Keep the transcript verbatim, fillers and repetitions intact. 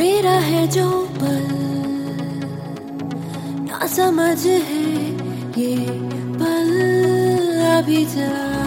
मेरा है जो पल, ना समझ है ये पल अभी जा